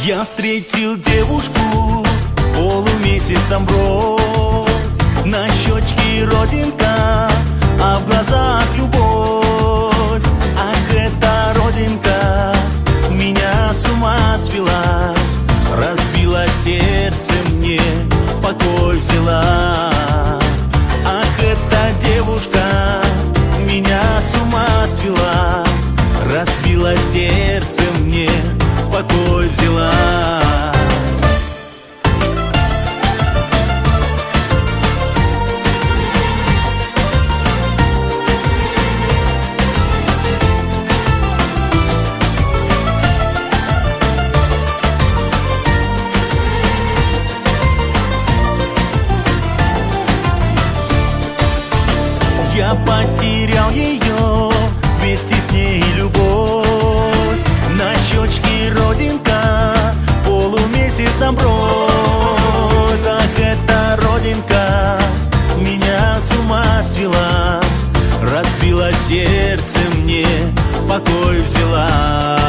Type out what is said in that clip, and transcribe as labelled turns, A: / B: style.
A: Я встретил девушку полумесяцем бровь, на щечке родинка, а в глазах любовь. Ах, эта родинка меня с ума свела, разбила сердце мне, покой взяла. Ах, эта девушка меня с ума свела, разбила сердце мне, покой взяла. Я потерял ее, вместе с ней любовь. На щечке родинка, полумесяцем бровь. Ах, эта родинка меня с ума свела, разбила сердце мне, покой взяла.